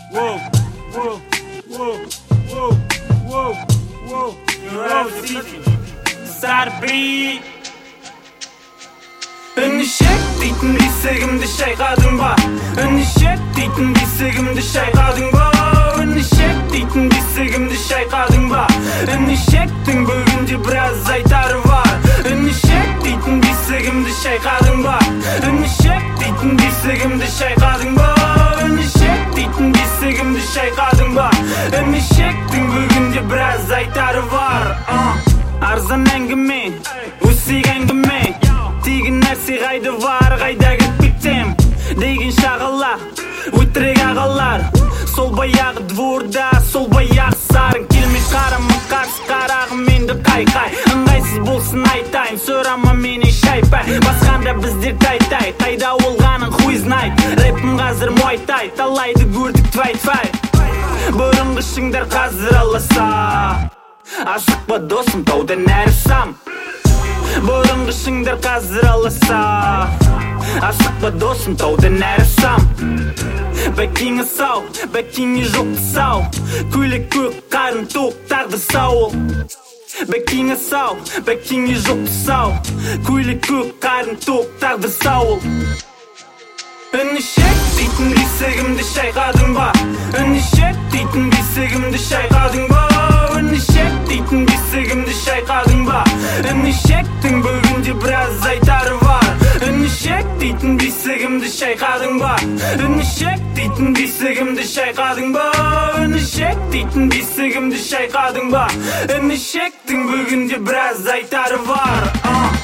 Whoa, whoa, whoa, whoa, whoa, whoa. Sarbi. Önüşek deйтін бесігімді шайқадың ба? Önüşek дейтін бесігімді шайқадың ба? Önüşek дейтін бесігімді шайқадың ба? Önüşектің бүгінде біраз айтары бар. Önüşek дейтін бесігімді шайқадың ба? Önüşek дейтін бесігімді шайқадың ба? Önüşek дейтін бесігімді шайқадың ба? Önüşектің бүгінде біраз айтары бар. Арзан әңгіме, өсек әңгіме, тегін нәрсе қайда бар, қайда кетпектем деген шағала, өтірік ағалар. Сол баяғы дворда, сол баяғы сарын келмей қарама қарсы қарағым менді қай-қай. Ыңғайсыз болсын айтайын, сұрама мені шайпай. Басқанда біздер тай-тай, қайда олғаның хуй знайд. Рэпім қазір муайтай, талайды көрдік твай-твай. Бұрынғы шыңдар қазір аласа, асықпа досым, таудан әрі сам. Бұрынғы шыңдар қазір аласа, асықпа досым, таудан әрі сам. Бәкеңі сау, бәкеңе жоқты сау, көйлек көк, қарын тоқ, тағдыр сау. Бәкеңі сау, бәкеңе жоқты сау, көйлек көк, қарын тоқ, тағдыр сау. Önüşek дейтін бесігімді шайқадың ба? Önüşek дейтін бесігімді шайқадың ба? Önüşek дейтін бесігімді шайқадың ба? Önüşектің бүгінде біраз айтары бар. Önüşek дейтін бесігімді шайқадың ба? Önüşek дейтін бесігімді шайқадың ба? Önüşek дейтін бесігімді шайқадың ба? Önüşектің бүгінде біраз айтары бар.